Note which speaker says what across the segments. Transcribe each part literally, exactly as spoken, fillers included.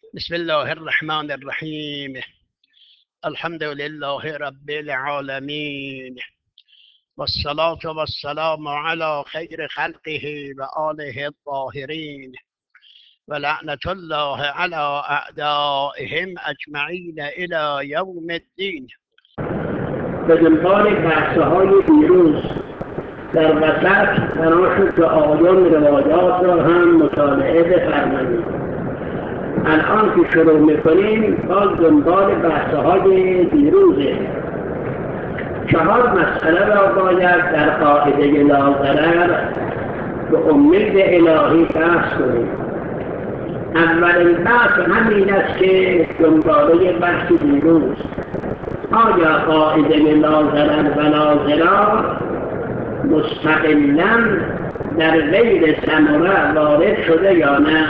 Speaker 1: بسم الله الرحمن الرحيم. الحمد لله رب العالمين، والصلاة والسلام على خير خلقه وآله الطاهرين، ولعنة الله على أعدائهم أجمعين إلى يوم الدين.
Speaker 2: به دنبال بحث‌های دیروز در وسط بنا شد که آیان روایات را هم مطالعه بفرمایید. الان که شروع میکنیم باز دنبال بحث‌های دیروزه. چهار مسئله را باید در قاعده لاضرر به امید الهی بحث کنیم. اولین بحث همین است که دنباله بحث دیروز، آیا قاعده لاضرر و لاضرار مستقلاً در غیر ثمره وارد شده یا نه؟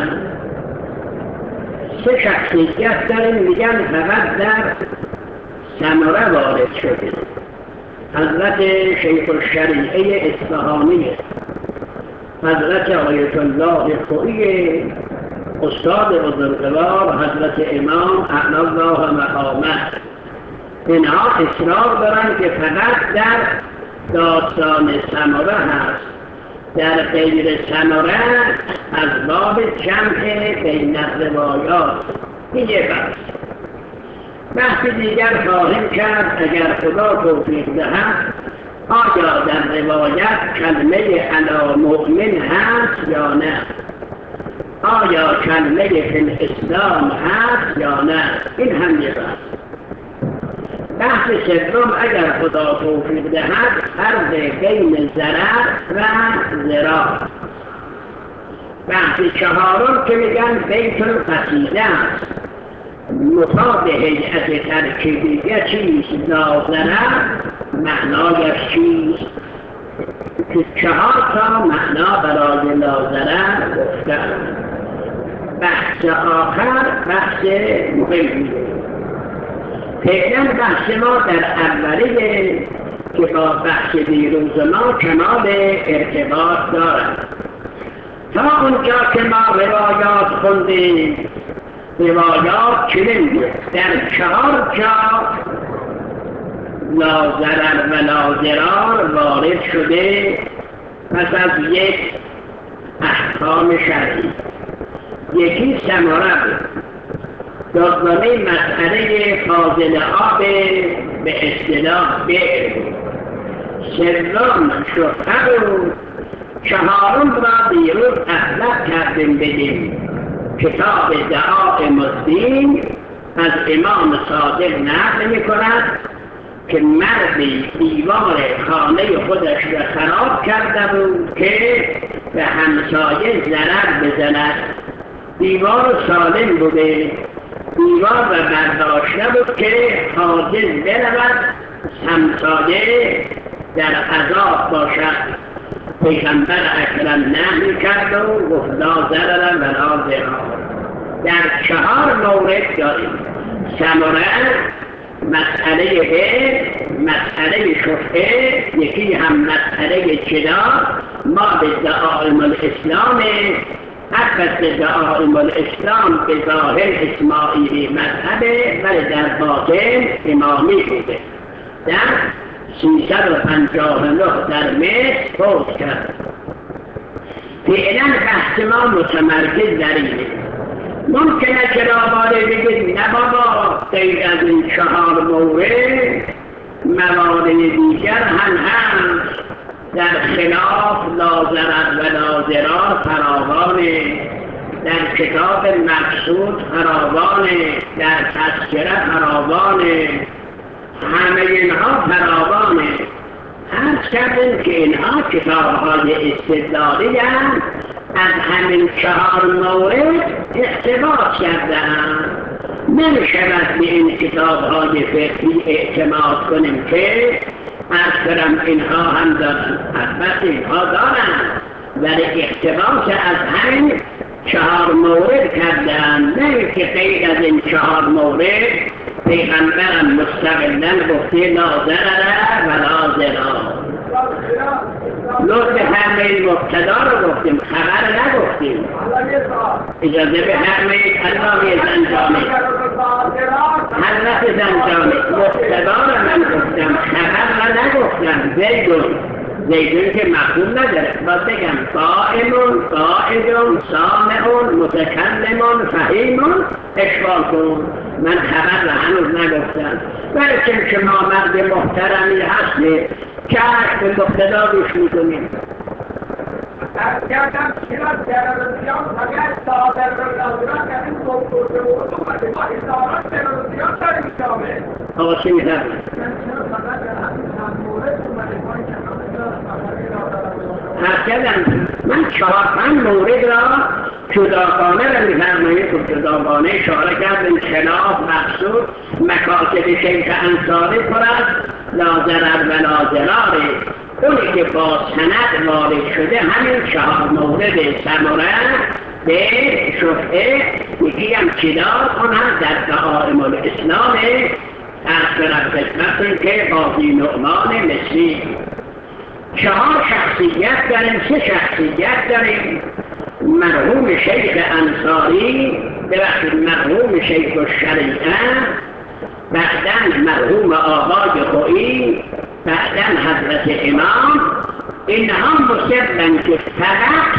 Speaker 2: سه شخصیت داریم میگن فقط در ثمره وارد شده. حضرت شیخ الشریعه اصفهانی، حضرت آیت الله خویی، استاد بزرگوار حضرت امام اعلی الله مقامه، اینها اصرار دارن که فقط در داستان ثمره هست، در غیر ثمره از باب جمع بین الروایات. این یه بحث. بحث دیگر خواهیم کرد اگر خدا توفیق دهد آیا در روایت کلمه علی مؤمن هست یا نه، آیا کلمه فی الاسلام هست یا نه. این هم یه بحث. بحث سوم اگر خدا توفیق دهد فرق بین ضرر و ضرار. بحث چهارم که میگن بیت القصیده است، مطابق هیئت ترکیبیه چیست، لاضرر معنایش چیست، که چهار تا معنا برای لاضرر گفتن. بحث آخر بحث مهمیه. فعلا بحث ما در اولیه که با بحث دیروز ما کمال ارتباط دارد. تا اونجا که ما روایات خوندیم، روایات چنین در چهار جا لاضرر و لاضرار وارد شده. پس از یک احکام شرعی، یکی ثمره بود، دومی مسئله فاضل آب به اصطلاح بئر، سوم شفعه بود، چهارم را دیروز اطلق کردیم بدیم کتاب دعائم الدین از امام صادق نقل می کند که مردی دیوار خانه خودش را خراب کرده بود که به همسایه ضرر بزند. دیوار سالم بوده، دیوار را برداشته بود که حاجز برود همسایه در عذاب باشد. پیغمبر اکرم نهی کرد و گفت لا ضرر و لا ضرار. در چهار مورد داریم: ثمره، مسئله به، مسئله شفعه، یکی هم مسئله جدا. ما به دعائم الاسلام، البته دعائم الاسلام به ظاهر اسماعیلی مذهبه ولی در باطن امامی بوده. در سیصد و پنجاه و نه در مصر فوت کرد. فعلا بحث ما متمرکز در اینه. ممکنه که راباره بگید نه بابا، غیر از این چهار مورد موارد دیگر هم هست در خلاف لاضرر و لاضرار فراوانه، در کتاب مقصود فراوانه، در تذکره فراوانه، همه اینها فراوانه. عرض کردیم که اینها کتاب‌های استدلالی هم از همین چهار مورد اقتباس کرده‌اند. نمی‌شود به این کتاب‌های فقهی اعتماد کنیم که عرض کردم اینها هم دارن، البته اینها دارن ولی اقتباس از همین چهار مورد کرده‌اند. نه که غیر از این چهار مورد پیغمبرم مستقلاً گفته لا ضرر و لا ضرار. لطف بفرمایید مبتدا رو گفتیم، خبر نگفتیم. اجازه بفرمایید علامه زنجانی، حضرت زنجانی مبتدا رو من گفتم، خبر رو نگفتم. زیدون زیدون که مفهوم نداره، باید بگم قائمون، قائدون، سامعون، متکلمون، فهیمون، اشغال کن. من خبر رو هنوز نگفتم. ولی چون شما مرد محترمی هستی که عشق به مبتدا روش میکنیم.
Speaker 3: کردم شیرات ترورزیان فقط صادر رو ناظران که این دکتر به اون اومده با ادارات ترورزیان داریم شامل.
Speaker 2: آقا چی میترم؟ هرچندم من چهار پنج مورد را جداگانه را میفرمایید که جداگانه اشاره کردیم خلاف مقصود مکاسب شیخ انصاری پرد لاضرر و لاضراره. اونی که با سند وارد شده همین چهار مورد ثمره به شفعه یکی هم چیدار کنند در دعائم الاسلام از طرف خدمتون که قاضی نعمان مصری. چهار شخصیت داریم، سه شخصیت داریم. مرحوم شیخ انصاری، ببخشید مرحوم شیخ الشریعه، بعداً مرحوم آقای خویی، بعداً حضرت امام. اینها مصرن که فقط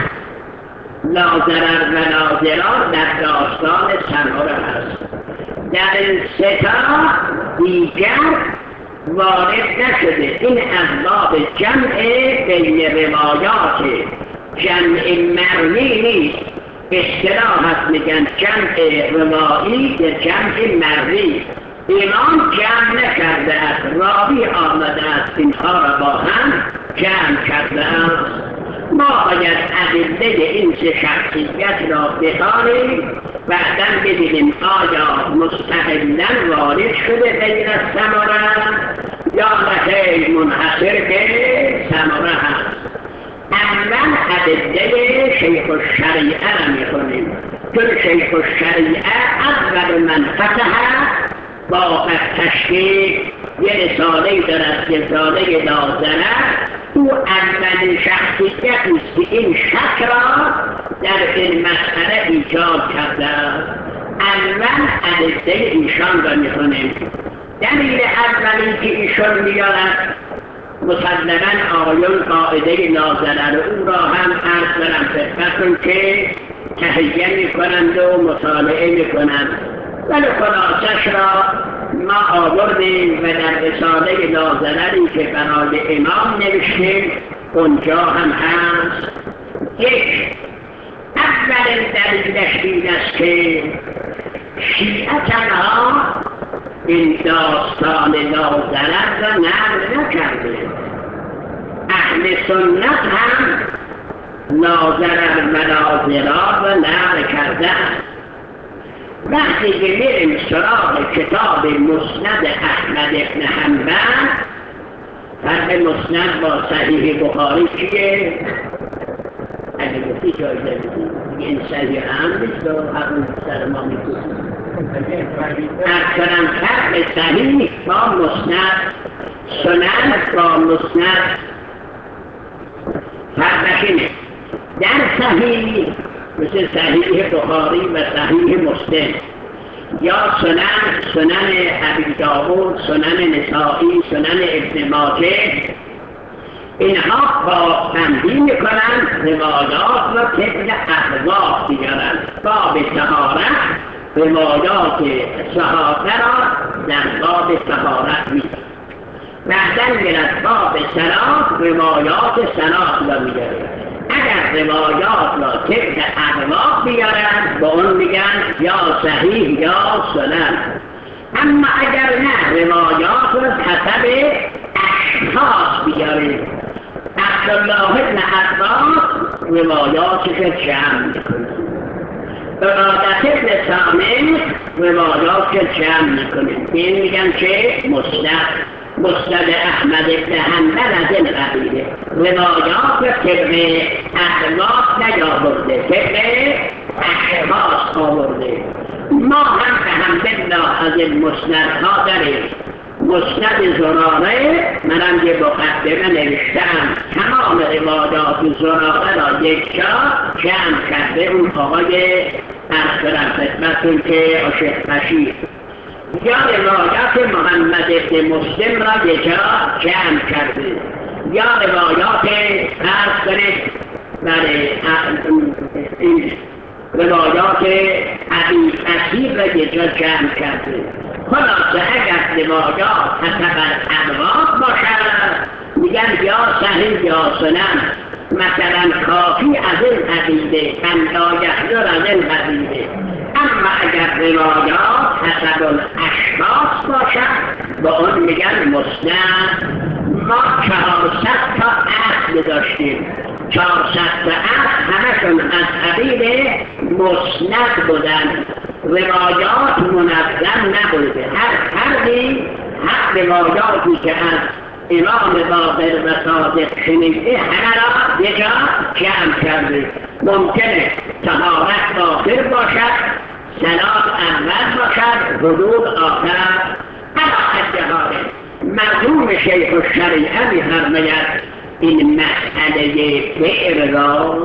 Speaker 2: لاضرر و لاضرار در داستان سمره هست. در این سه تا دیگر وارد نشده. این از باب جمع بین روایات، جمع مرمی نیست. اصطلاح هست میگن جمع روایی یا جمع مرمی. امام جمع نکرده است، راوی آمده است اینها را با هم جمع کرده است. ما باید ادله این سه شخصیت را بخوانیم، بعداً ببینیم آیا مستقلاً وارد شده غیر از ثمره یا نه منحصر به ثمره هست. اولا ادله شیخ الشریعه را میخونیم، چون شیخ الشریعه اول من فتح با تشکیل یه رساله دارد، رساله لاضرر. او اولین شخصیتی است که این شک را در این مسئله ایجاد کرده است. اول ادله ایشان را میخونیم. دلیل اولی که ایشان میارد مسلماً آیون قاعده لاضرر او را هم عرض دارم خدمتتون که تهیه میکنند و مطالعه میکنند، ولی خلاصش را ما آوردیم و در رساله لاضرری که برای امام نوشتیم اونجا هم هست. یک اولین دلیلش این است که شیعه تنها این داستان لاضرر را نقل نکرده، اهل سنت هم لاضرر و لاضرار را نقل کرده. وقتی که میریم سراغ کتاب مسند احمد بن حنبل، فرق مسند با صحیح بخاری چیه؟ اگه گفتی جایزه بدید این صحیح هم نیست و همون سر ما میکنیم. اکثرا فرق صحیح با مسند، سنن با مسند فرقش اینه. در صحیح مثل صحیح بخاری و صحیح مسلم یا سنن، سنن ابی داود، سنن نسائی، سنن ابن ماجه، اینها با بندی میکنن روایات را طبق ابواب بیارن. باب طهارت روایات صحابه را در باب طهارت میگن، بعدن میرد باب صلات روایات صلات را میگن. اگر روایات را طبق ابواب بیارن با اون میگن یا صحیح یا سنن. اما اگر نه روایات را حسب اشخاص بیارن. عبدالله بن عباس روایاتش جمع میکنه، عبادت بن صامت روایاتش جمع میکنه. این میگن که مسند مسند احمد بن حنبل از این قبیله روایات طبق ابواب نیاورده، طبق اشخاص آورده. ما هم به حمدالله از این مسندها داریم. مسند زراره منم یه مقدمه نوشتم تمام روایات زراره را یک جا جمع کرده اون آقای عرض کنم خدمتتون که عاشق بشیر یا روایات محمد ابن مسلم را یک جا جمع کرده یا روایات عرض کنید برای این روایات ابی اسیر را یک جا جمع کرده. خلاصه اگر روایات حسب الابواب باشد میگن یا صحیح یا سنن، مثلا کافی از این قبیله بندایحیی از این قبیله. اما اگر روایات حسب الاشخاص باشد با اون میگن مسند. ما چهارصد تا اصل داشتیم، چهارصد تا اصل همشون از قبیل مسند بودن، روایات منظم نبوده. هر فردی هر روایاتی که از امام باقر و صادق شنیده همه را یه جا جمع کرده. ممکنه طهارت آخر باشد، صلات اول باشد، حدود آخر. علی اتحاده مرحوم شیخ الشریعه می‌فرماید این مسئله فعل را،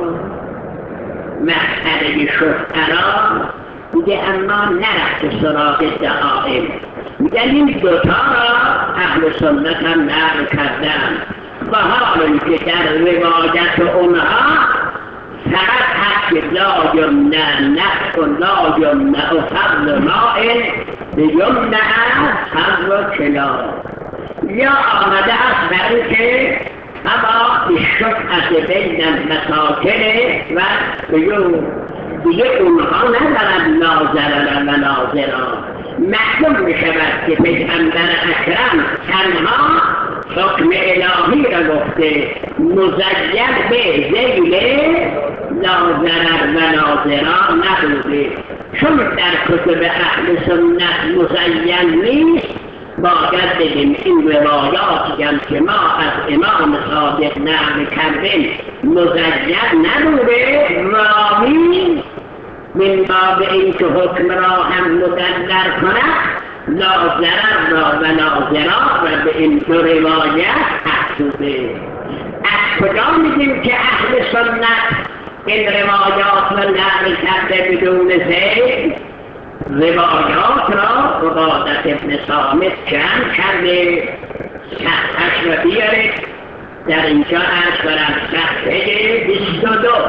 Speaker 2: مسئله شفعه را میگه اما نرفت سراغ دعائم. میگه این دوتا را اهل سنت هم نقل کردن و حالی که در روایت اونها فقط حق لا یمنع نفع و لا یمنع فضل ماء یمنع فضل کلاب. یا آمده است برای که اما الشفعه بین المساکن و بیون دیگه اونها ندارن ناظرن و ناظران. معلوم می شود که پیغمبر اکرم تنها حکم الهی را گفته، مزین به ذیل ناظرن و ناظران نبوده. چون در کتب اهل سنت مزین نیست باید بگیم این روایاتی هم که ما از امام صادق نقل کردیم مزین نبوده، راوی من باب این که حکم را هم مدلل کند ناظران را و ناظران را به این دو روایت افزوده. از کجا میگیم که اهل سنت این روایات را نقل کرده بدون ذکر؟ روایات را عبادت ابن صامت جمع کرده، صحتش را بیارید در اینجا از برم صحته بیست و دو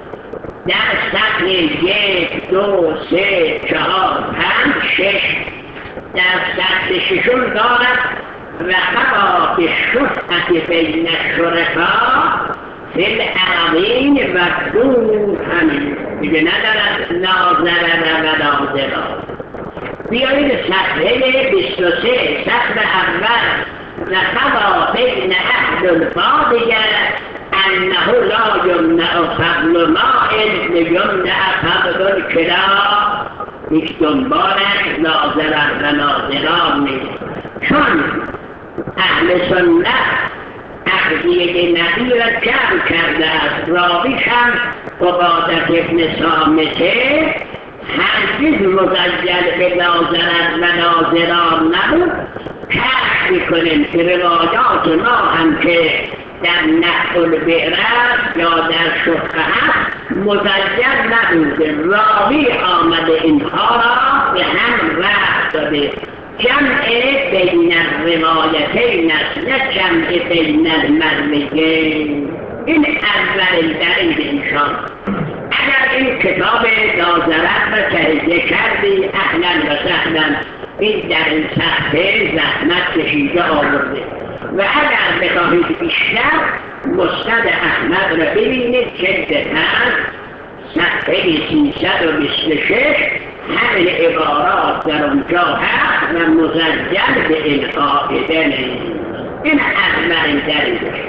Speaker 2: در سطح یک، دو، سه، چهار، پنج، شش در سطح ششم دارد و خبا به شفعت بین الشرکا فی العظیم و دون همین دیگه ندارد ناظرن و ناظران. بیایید صفحه بیست و سه سطح اول و خبا بین اهل الفاظ انه لا یمنع فضل ماء یمنع فضل کلاب. هیچ دنبالش ناظرن و ناظران نیست، چون اهل سنت اخذیه نبی را جمع کرده است. راویش هم عبادت ابن صامته هرگز مزین به ناظرن و ناظران نبود. کشف میکنیم که روایات ما هم که در نحو البئر یا در شفعه هست مزین نبوده، راوی آمده اینها را به هم رفت داده. جمع بین الروایتین است نه جمع بین المرویین. این اول دلیل ایشان. اگر این کتاب ناظرت را تهیه کردی اهلا و سهلا، این در این صفحه زحمت کشیده آورده. و اگر بخواهید بیشتر مسند احمد را ببینید جلد پنج صفحه سیصد و بیست و شش همین عبارات در اونجا هست و مزین به این قاعده نیست. این اولین دلیلش.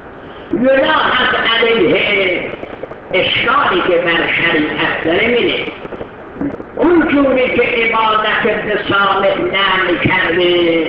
Speaker 2: یلاحظ علیه اشکالی که بر شریعت داره می‌بینه اونجوری که عبادت ابن صامت نقل کرده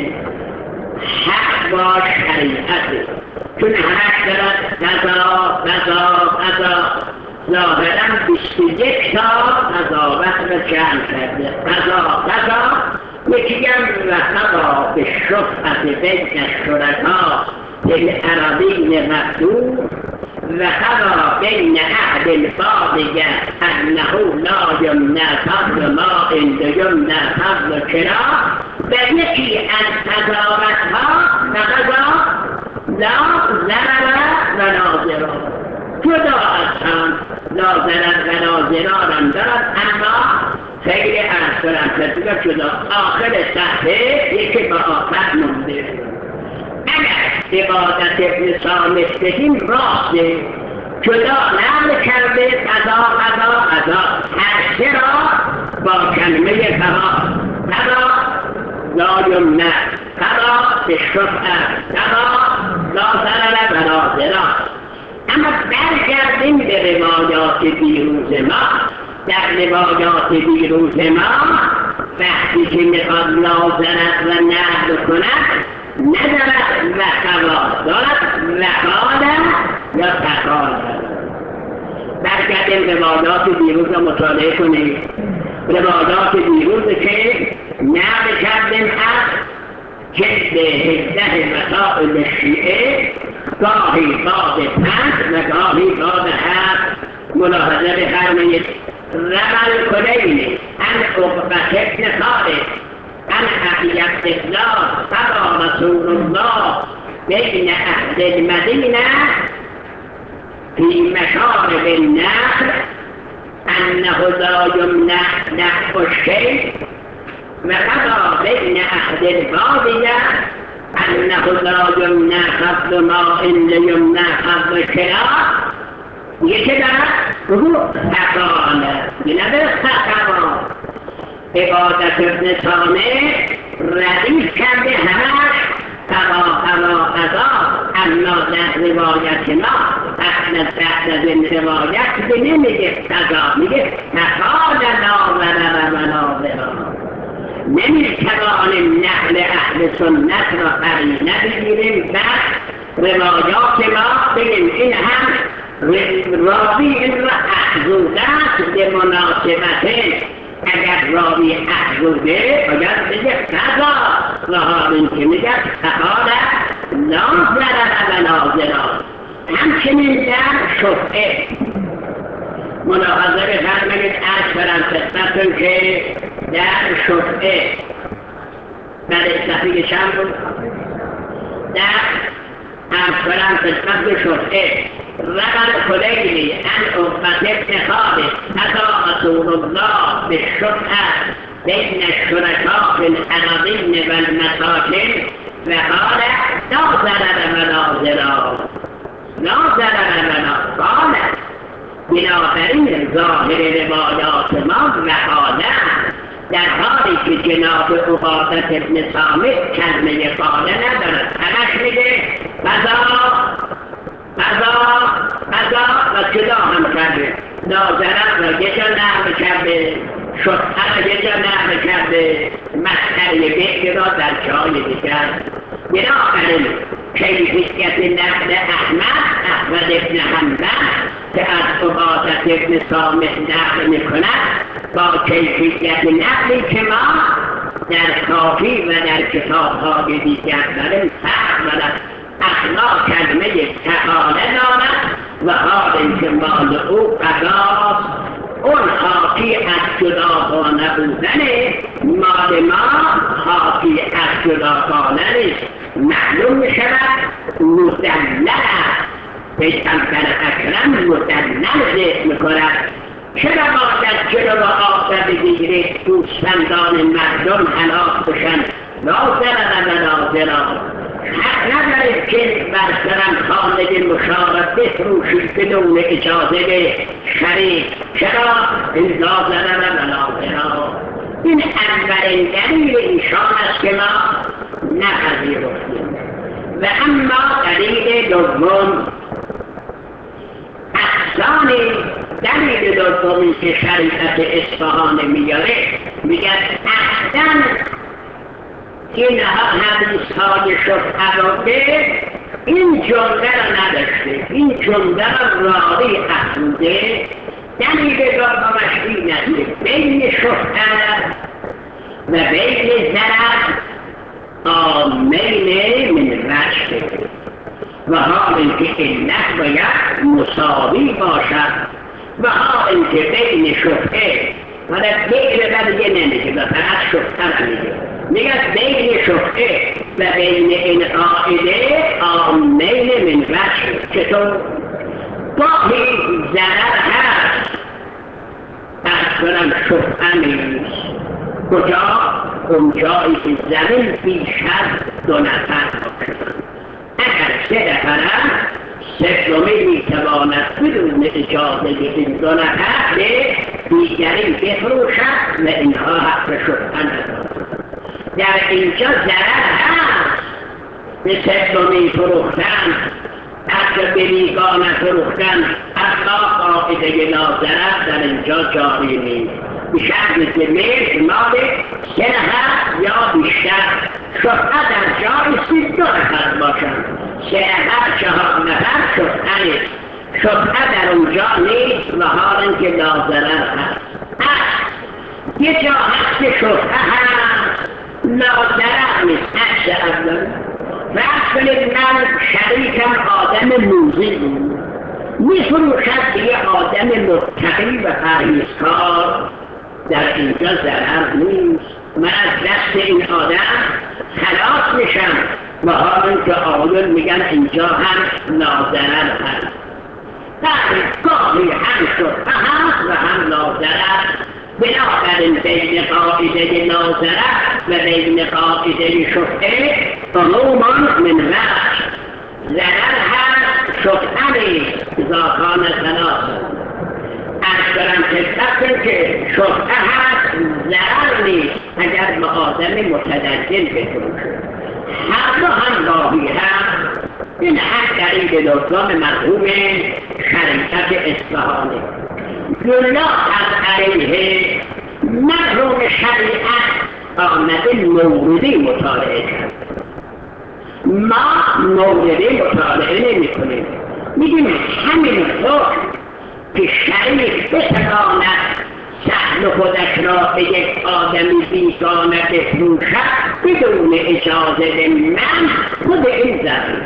Speaker 2: حق با شریعته، چون همش دارد قضا قضا قضا. ظاهرا بیست و یک تا قضاوت را جمع کرده، قضا قضا. یکی هم و قضا بالشفعة بين الشركاء للأراضين مفتوح وقضى بين أحد الفاضجة أنه لا يمنى فضل ماء ليمنى فضل كراء فيكي أن تدارتها فقضى لا ضرر ولا ضرار جدا اصلا لا ضرر ولا ضرار دارد اما خیلی ارز دارم که جدا آخر صحبه یکی با آخر مونده اگر عبادت ابن صامت بگیم راسته جدا نقل کرده قضا قضا قضا هر سه را با کلمه قضا قضا لا یمنع قضا به شفعه قضا لا ضرر ولا ضرار اما برگردیم به روایات دیروز ما در روایات دیروز ما وقتی که میخواد لا ضرر و نهی کند ندارد و قضا دارد وقاله یا تقاله برگردیم روایات دیروز را مطالعه کنید روایات دیروز که نقل کردیم از جلد هجده مسائل شیعه گاهی باب پنج و گاهی باب هفت ملاحظه بفرمایید رمل کلین ان عقبة ابن خالد ان حقی استدلال قضى رسول الله بین اهل المدینه في مشارب النخل انه لا يمنع نحو الشيء وقضى بين أحد البادية أنه لا يمنع فضل ماء ليمنع فضل كراء يكذا هو تقال بنبس تقال عبادة ابن صامت رديف کرده همش قضا قضا قضا اما در روایت ما احنا بعد از این روایت نمیگه قضا میگه تقال لا ضرر ولا ضرار نمیتوانیم نقل اهل سنت را قرینه بگیریم بعد روایات ما بگیم این هم راوی این را افزوده است به مناسبت اگر راوی افزوده باید بگه قضا و حال این که میگه تقال لا ضرر ولا ضرار همچنین در شفعه ملاحظه بفرمایید از برم خدمتتون که در شفعه برای صفحه چند بود؟ در از برم خدمت شفعه رمل کلیلی ان عقبة ابن خالد قضى رسول الله بالشفعة بين الشركاء في الأراضين والمساكن وقال لا ضرر ولا ضرار لا ضرر ولا قال بنابراین ظاهر روایات ما وقاله در حالی که جناب عبادة ابن صامت کلمه قاله ندارد همش میگه قضا قضا قضا و جدا هم کرده ناظرت را یه جا نقل کرده شفعه را یه جا نقل کرده مسئله بهت را در جای دیگر بنابراین کیفیت نقل احمد احمد ابن حنبل که از عبادة ابن صامت نقل میکند با کیفیت نقلی که ما در کافی و در کتاب‌های دیگر داریم فرق دارد اخلاق کلمه تقاله دارد و حال اینکه مال او قضاست اون حاکی از جداگانه بودن مال ما حاکی از جداگانه نیست معلوم میشود مدلل است پیغمبر اکرم مدلل ذکر میکند چرا باید جلو آخر بگیرید دوستندان مردم هلاک بشن لا ضرر ولا ضرار حق ندارید که بر سرم خانه مشارف بفروشید بدون اجازه شریک چرا این لا ضرر ولا ضرار این اولین دلیل ایشان است که ما نپذیرفتیم و اما دلیل دوم احسان دلیل دومی که شریعت اصفهان میاره میگه احسن این حدیث های شفعه را به این جمله را نداشته این جمله را راوی افزوده دلیل دومش این است بین شفعه و بین ضرر آمین من رشد و حال اینکه علت باید مساوی باشد و حال اینکه بین شبهه حالا بین و دیگه نمیگه و فقط شبهه را میگه میگه بین شبهه و بین این قاعده آمین من رشد. چطور؟ گاهی ضرر هست از کنم شبهه نیست. کجا؟ اونجایی که زمین بیش از دو نفر باشد. اگر سه نفرم سومی میتواند بدون اجازه این دو نفر به دیگری بفروشد و اینها حق شبهه ندارد. در اینجا ضرر هست به سومی فروختن، حتی به بیگانه فروختن، اما قاعده لاضرر در اینجا جاری نیست. بشرط که ملک مال سه نفر یا بیشتر. شبهه در جای سی دو نفر باشند، سه نفر چهار نفر شبهه نیست. شبهه در اونجا نیست و حال اینکه لاضرر هست. هست یه جا هست که شبهه هست لاضرر نیست. عکس اول فرض کنید من شریکم آدم موزی بود، میفروشد به یه آدم متقی و پرهیزکار، در اینجا ضرر نیست. من از دست این آدم خلاص میشم و حال اینکه آقایون میگن اینجا هم لاضرر هست. در گاهی هم شبهه هست و هم لاضرر. بنابراین بین قاعده لاضرر و بین قاعده شبهه عموما من رشد ضرر هست، شبهه نیست. اذا کان ثلاثه از برم تکتب که شبهه هست ضرر نیست اگر به آدم متدین بفروشه. هر دو هم گاهی هست. این هم دلیل دوم مرحوم شریعت اصفهانی. جلا از علیه مرحوم شریعت آمده موردی مطالعه کرد. ما موردی مطالعه نمی کنیم، میگیم همین حکم که شریک بتواند سهم خودش را به یک آدمی بیگانه بفروشد بدون اجازه من، خود این ضرر.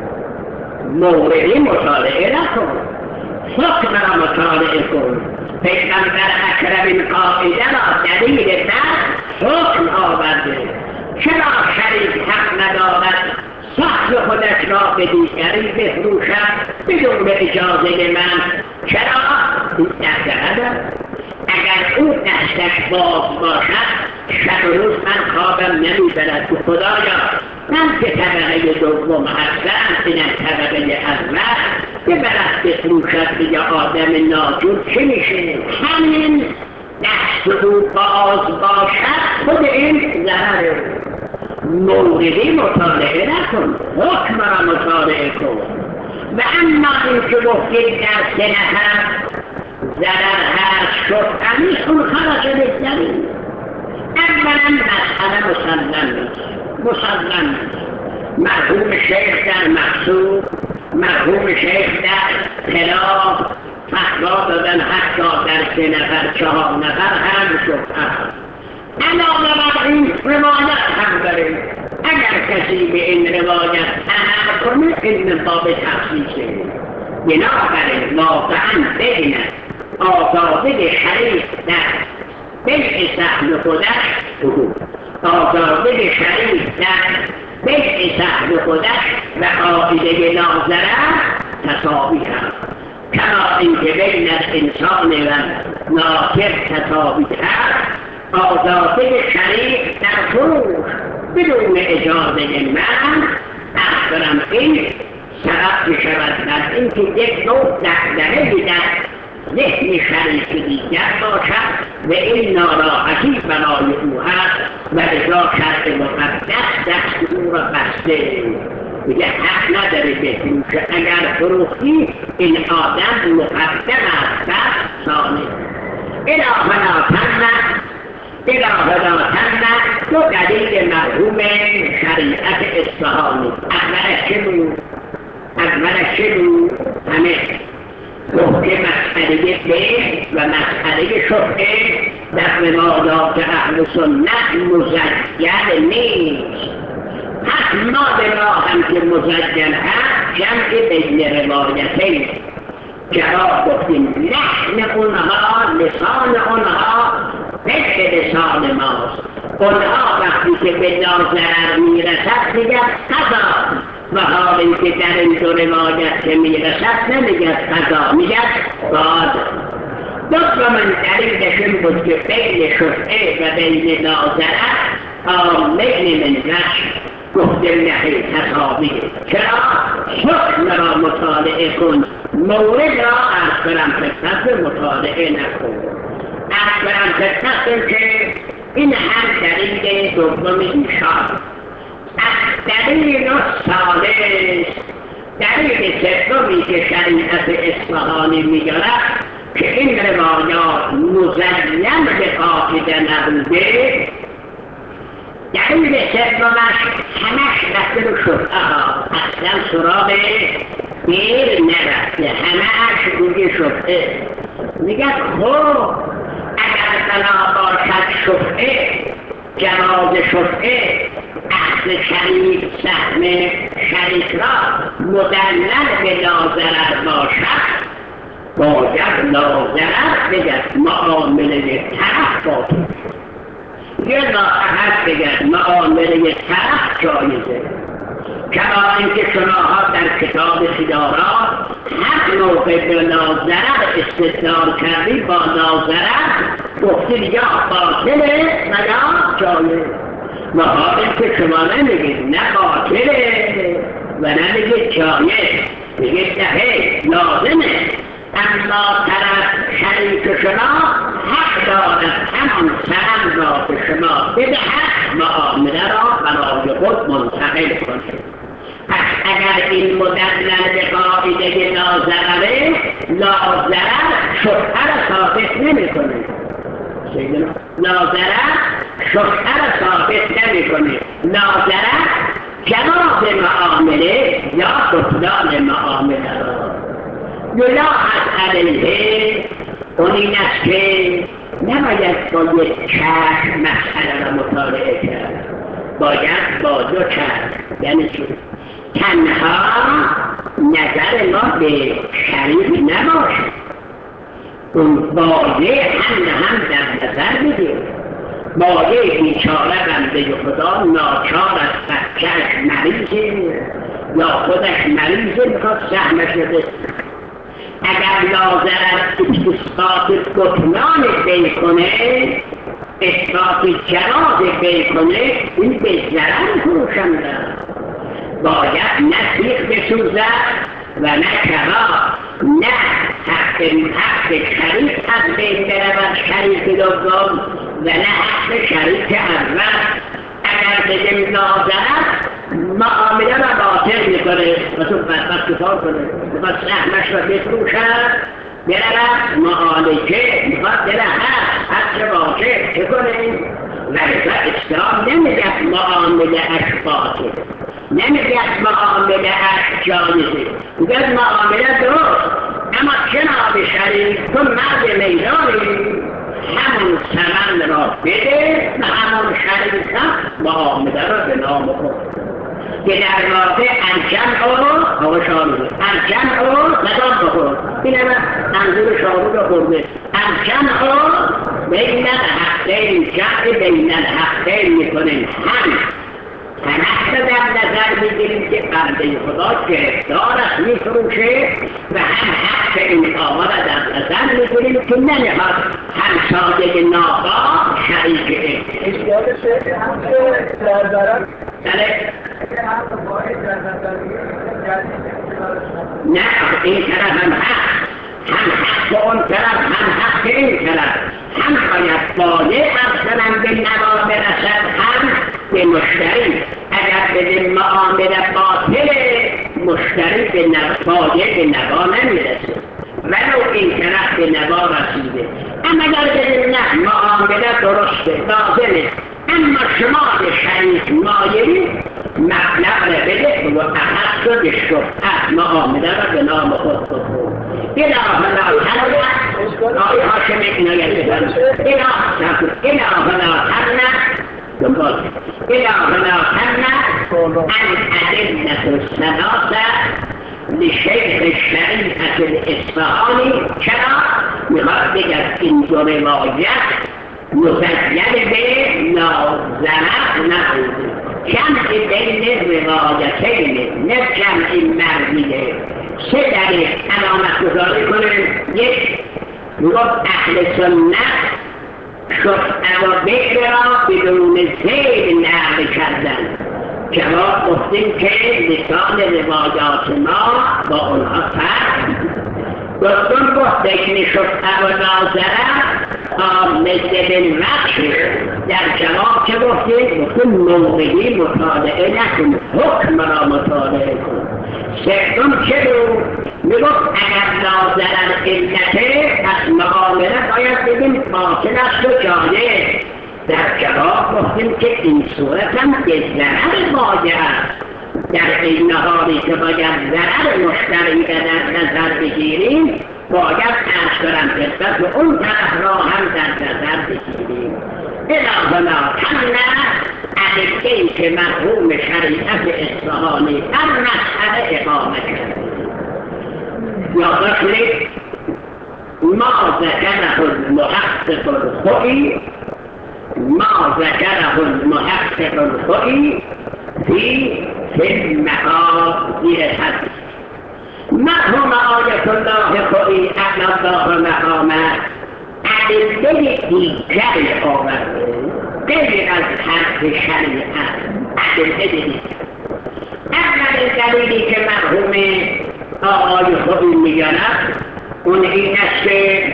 Speaker 2: موردی مطالعه نکن، حکم را مطالعه کن. پیغمبر اکرم این قاعده را دلیل بر حکم آورده. چرا شریک حق ندارد سهم خودش را به دیگری بفروشد بدون اجازه من؟ چرا؟ این دست ندارد. اگر او دستش باز باشد شب و روز من خوابم نمیبرد که خدایا من که طبقه دوم هستم اینم طبقه اول ببرد بفروشد به یه آدم ناجور چه میشه؟ همین دست او باز باشد خود این ضرره. موردی مطالعه نکن، حکم را مطالعه کن. و اما این که گفتید در سه نفر ضرر هست شبهه نیست، اون خلاص بگذارید. اولا مسئله مسلم نیست، مسلم نیست. مرحوم شیخ در مقصود، مرحوم شیخ در خلاف فتوا دادن حتی در سه نفر چهار نفر هم شبهه هست. علاوه بر این روایت هم داریم. اگر کسی به این روایت عمل کنه این باب تخصیصه. بنابراین واقعا بین آزاده شریف در بیع سهم خودش آزاده شریف در بیع سهم خودش و قاعده لاضرر تساوی هست. کما اینکه بین الانسان و ناکر تساوی هست، آزاده شریف در فروش بدون اجازه من اصلا این سبب بشود در اینکه یک نوع دغدغه‌ای در ذهن شریف دیگر باشد و این ناراحتی برای او هست و لذا شرع مقدس دست او را بسته. دیگه حق نداره بفروشه. اگر فروختی این آدم مقدم است بس ثانی. اله لا تمنع اله لا تمنع دو دلیل مرحوم شریعت اصفهانی. اولش چه بود؟ اولش چه بود؟ همه گفت که مسئله بیع و مسئله شبهه در روایات اهل سنت مزین نیست. پس مال را هم که مزجن هست جمع بین روایتین. جواب گفتیم لحن اونها، لسان اونها مثل لسان ماست. اونها وقتی که به لاضرر میرسد میگه قضا، و حالی که در این دو روایت که میرسد نمیگه قضا، میگه باد. دوم دلیلش این بود که بین شفعه و بین لاضرر آمین من رشد گفتیم نهی تصابیه. چرا؟ حکم را مطالعه کن، مورد را از برم خدمت مطالعه نکن. از برم خدمت که این هم دلیل دوم ایشان. از دلیل ثالث، دلیل سومی که شریعت اصفهانی می‌دارد که این روایات مزین به قاعده نبوده، دلیل سومش همش رفته رو شفعه ها، اصلا سراغ غیر نرفته، همه‌اش روی شفعه. میگه خب اگر بنا باشد شفعه، جواز شفعه، اصل شریک سهم شریک را مدلل به لاضرر باشد، باید لاضرر بگد معامله طرف باطل، یه ناحق بگد معامله طرف جایزه. کما اینکه شماها در کتاب سیارات هر موقع به لاضرر استدلال کردی با لاضرر گفتید یا باطله و یا جایز. و حالی که شما نمیگید نه باطله و نمیگید جایز، میگید نه لازمه، اما طرف شریک شما حق دارد همان سهم را به شما بدهد، معامله را برای خود منتقل کنید. پس اگر این مدلل به قاعده لاضرره، لاضرر شفعه را ثابت نمی کنه. لاضرر شفعه را ثابت نمی کنه. لاضرر جواز معامله یا بطلان معامله را. یلاحظ علیه اون این است که نباید با یک چشم مسئله را مطالعه کرد، باید با دو چشم. یعنی چی؟ تنها نظر ما به شریک نباشه، اون بایه هم هم در نظر بگیر. بایه بیچاره بنده خدا ناچار از بچهش مریضه یا خودش مریضه میخواد سهمش بده. اگر لاضرر اثبات بطلان بی کنه، اثبات جواز بی کنه، این به ضرر فروشنده. باید نه تیغ بسوزد و نه کباب، نه حق حق شریک از بین برود شریک دوم و نه حق شریک اول. اگر بگیم لاضرر معامله را باطل میکنه و تو بدبخت کفار کنه، میخواد سهمش را بفروشد، برود معالجه، میخواد بره هست هر چه باشه چه کنه. ولی اسلام نمیگه معامله اش باطل، نمیگه معامله اش جایزه، میگه معامله درست، اما جناب شریف تو مرد میدانی، همون ثمن را بده و همون شریک هم معامله را به نام خود که در واقع الجمع و آقا شاروده الجمع و قدام بخور. این همه منظور شارود را خورده. الجمع و بین الحقین، جمع بین الحقین میکنیم. هم همه در نظر میگیریم که بنده خدا گرفتار است میفروشه و هم حق این آقا را در نظر میگیریم که نمیخواد هم صادق ناقا شریک این.
Speaker 3: اشکال شکل هم که لازرم
Speaker 2: بله
Speaker 3: هم باید در نظر
Speaker 2: نه این طرف هم حق، هم حق اون طرف هم حق این طرف، هم باید بایه اصلا به نوا برسد هم به مشتری. اگر به معامله باطل مشتری به بایه به نوا نمیرسه ولو این طرف به نوا رسیده. اما اگر به نه معامله درسته لازمه، اما شما به شریک مایلی مبلغ را بده و احد شد شفعه معامله را به نام خود بخور. این آفلا تنه آقای حاشم اینایت بزن این آفلا تنه دنبال إلهنا تم الأدلة الثلاثة لشيخ الشريعة الإصفهاني چرا میخواد بگه این دو روایت مزین به نازرق نبود، جمع بین روایتین نه جمع مردیه. سه دلیل علامت گذاری کنیم. یک، میگفت اهل سنت شفعه و بکر را بدون زیر نقل کردن. جواب گفتیم که لسان روایات ما با اونها فرق. گفتم گفت بین شفعه و نازرق آمده بالوقت. در جواب چه گفتیم؟ گفتیم موقعی مطالعه نکن، حکم را مطالعه کن. سوم چه بود؟ میگفت اگر نازرق علته پس معامله باید بگیم باطل است و جایز. در جواب گفتیم که این صورت هم به ضرر واجه است. در این حالی که باید ضرر مشتری در نظر بگیریم باید ارز کنم نسبت به اون طرف را هم در نظر بگیریم. الهنا تمنع ادله‌ای که مفهوم شریعت اصفهانی در مسئله اقامه کرد. یادداشت کنید ما ذکره المحقق الخوئی ما ذكره المحقق الخوئی في في المقادير الحديث. مفهوم آية الله خوئی أعلى الله مقامه أدلة دیگری آورده غیر از حرف شریعت. أدلة دیگر اولین دلیلی که مفهوم آقای خوئی میگند اون این است که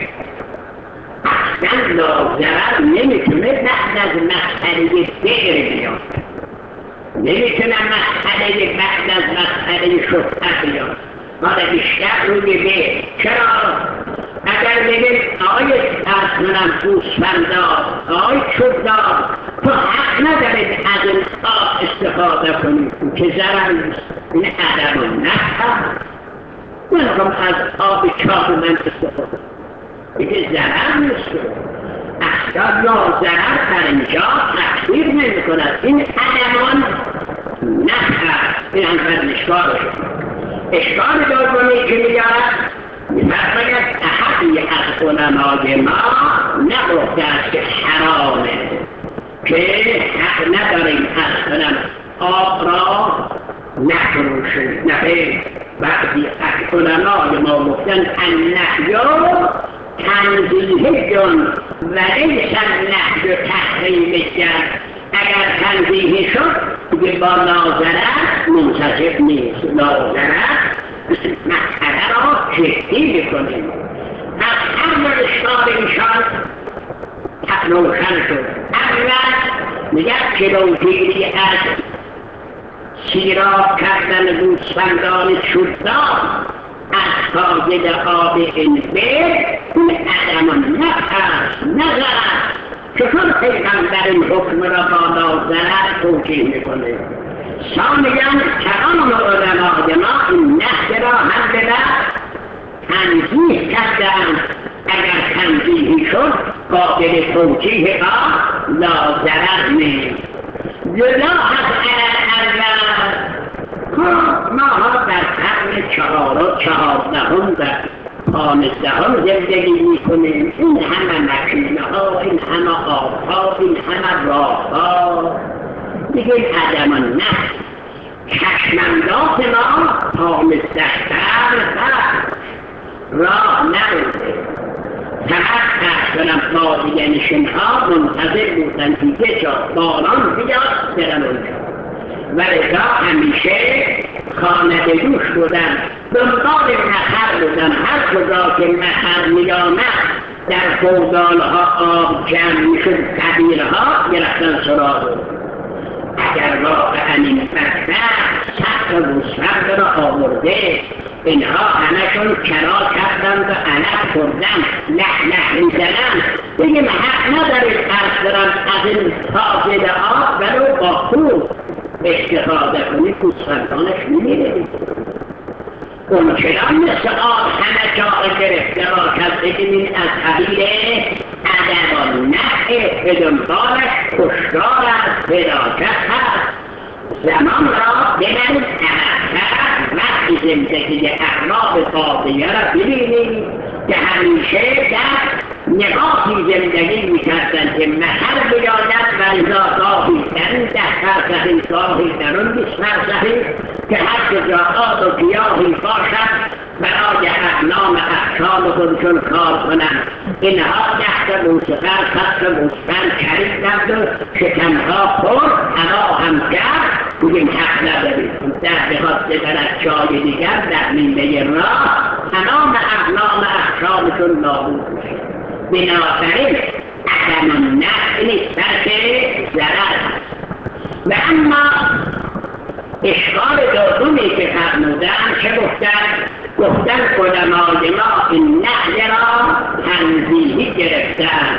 Speaker 2: اصلا نازرق نمیتونه بعد از مسئله بیر بیاد، نمیتونه مسئله بعد از مسئله شفعه بیاد، حالا بیشتر روی بیر. چرا؟ اگر بگیم آقای ارسنم گوسفندار، آقای چوبدار، تو حق ندارید از این آب استفاده کنید که ضرر نیست. این ادب و نفهم نمیخوام از آب چاق من استفاده دیگه ضرر نیست. اصلا یا ضرر در اینجا تأثیر نمی کند. این ادبان نفهم. این هم اشکال شد. اشکال دومی که میارد میفرماید احدی از علمای ما نگفته است که حرامه، که حق نداریم از کنم آب را نفروشیم. نفید وقتی از علمای ما گفتن النحیا تنزیه جن و لیس النحی تحریم جن. اگر تنزیه شد دیگه با نازرق منتظر نیست. نازرق مسئله را جدی بکنیم. از هر اشکال ایشان روشن شد. اول میگه جلوگیری از سیراب کردن گوسفندان چوبدار از فاضل آب این بیر این عدم نفس نظر. چطور پیغمبر این حکم را با نازرق توجیه میکنه؟ ثانیاً تمام علمای ما این نحو را هم به تنزیه کردند. اگر تنزیهی شد قابل توجیه با نازرق نیست. جدا از اول ما ها در قرن چهار و چهاردهم در پانزدهم زندگی میکنیم. این همه مکینه ها، این همه آب ها، این همه راه ها دیگه این عدم النفس. چشمنداز ما پانزده قرن بعد راه نبوده. فقط احسنم بادیه نشین ها منتظر بودن دیگه جا باران بیاد برن اونجا و رضا همیشه خانه دوش بودن، دنبال مخر بودن. هر کجا که مخر میامد در فوضال ها آب جمع میشد، قبیلها گرفتن سراغ. اگر واقعا این بدبخت سخت گوسفند را آورده اینها همشون کرا کردند و علف خوردن، لح لح میزنن، بگیم حق ندارید ارز دارم از این فاضل آب ولو با خوب استفاده کنید. گوسفندانش میمیره. اون چنان مثل آب همه جا گرفته باشد بگیم این از قبیل ادب و نحه به دنبالش کشتار است، فلاکت هست. زمان را ببرید عملتر وقتی زندگی اخلاق قاضیه را ببینید که همیشه در نقاطی زندگی میکردن که مهر بیاید و رضا گاهی در این ده فرسخی گاهی در اون بیست فرسخی که هر کجا آب و گیاهی باشد برای اقلام احکام خودشون کار کنند. اینها ده موسیقر خط موسیقر خریدند و شکمها پر هوا هم کرد بگیم حق ندارید. در بخواد ببرد جای دیگر در میله راه تمام اقلام احکامشون نابود میشه. بنابراین عدم النفع نیست بلکه ضرر است. و اما اشکال دومی که فرمودن چه گفتن؟ گفتن علمای ما این نهی را تنزیهی گرفتن،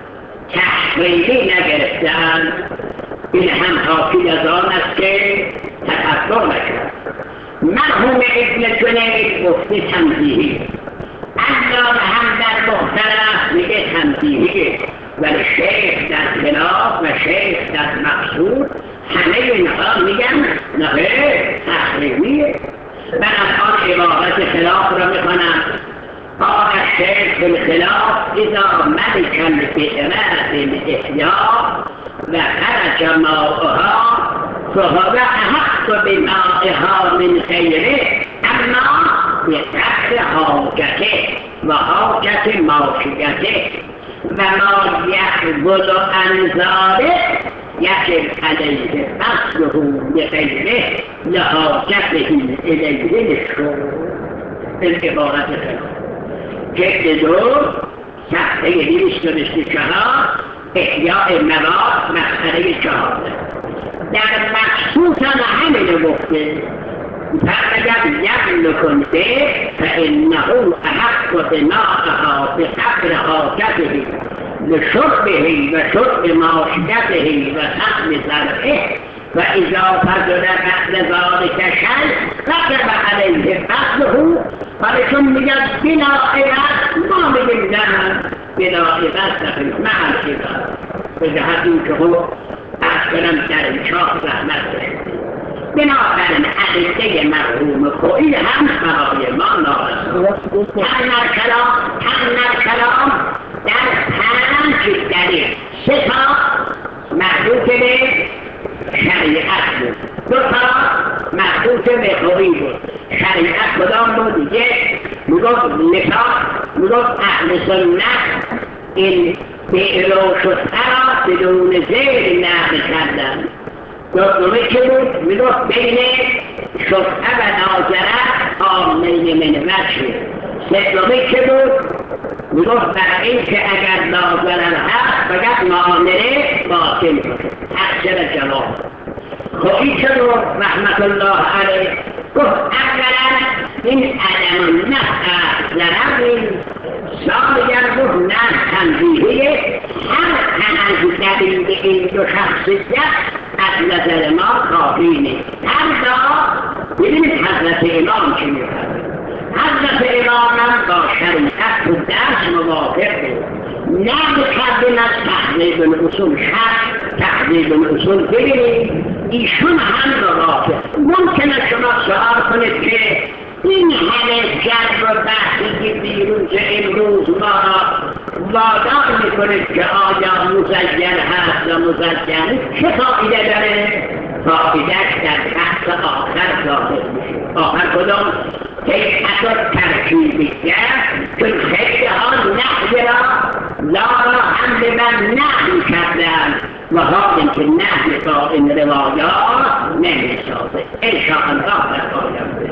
Speaker 2: تحریمی نگرفتن. این هم حاکی از آن است که تفکر نکرد. مرحوم ابن جنید گفته تنزیهی، علامه هم در مختلف میگه تنزیهی، ولی شیخ در خلاف و شیخ در مقصود همه اینها میگن نه تحریمیه. من آن عبارت خلاف را میکنم. قال الشيخ بالخلاف إذا ملك الفئرات الإحياء وخرج ماؤها فهو أحق بمائها من غيره أما بقدر حاجته وحاجة ماشيته وما يقبل عن ذلك يجب عليه قصده بغيره لحاجته إليه للشرور. العبارة خلاف جلد دو صفحه دویست و بیست و چهار احیاء مواد مسئله چهار در مخصوص هم همینو گفته فرمید یملک به فانه احق بمائها بقدر حاجته لشربه و شرب ماشیته و سقم زرعه و اذا فضل بعد ذلك شيء وجب عليه قتله. ولی چون میگد بلا عوض ما میگیم نه بلا عوض نخیل مع العوض به جهت این که خب از کنم در انشاء زحمت بشید. بنابراین عقیده مرحوم خویی هم برای ما ناقص. تنر کلام تنر کلام در پنج دلیل سه تا مربوط به شریعت بود، دو تا مربوط به خویی بود. شریعت کدام بود؟ یک میگفت نفاق، میگفت اهل سنت این فعل و شطعه را بدون زیر نقل کردن. دومی که بود؟ میگفت بین شطعه و ناظرت عامه من وجه. سومی که بود؟ میگفت برای این که اگر ناظرت هست فقط معامله باطل باشه. اکثر جواب خویی شد رحمت الله علیه گفت اولا این عدم النفع ضرر نیست. ثانیا گفت نه تنزیهیه. هر تنز دلیل این دو شخصیت از نظر ما کافی نیست. هر دا ببینید حضرت امام چی می‌فرماید. حضرت امام با شریعت و درس موافق بود. نقل کردن از تحضیب الاصول شرط تحضیب الاصول ببینید ایشون هم موافق. ممکنه شما سوال کنید که این همه جد و بحثی که بیرون که امروز ما وادار میکنید که آیا مزین هست و مزین نیست چه فایده داره؟ فایدهش در بحث آخر ظاهر میشه. آخر کدام؟ هیئت ترکیبیه چون خیلی ها نحوی را لا را هم به من نحوی کردن و حال اینکه نحوی با این روایات نمیسازه. انشاءالله در آیم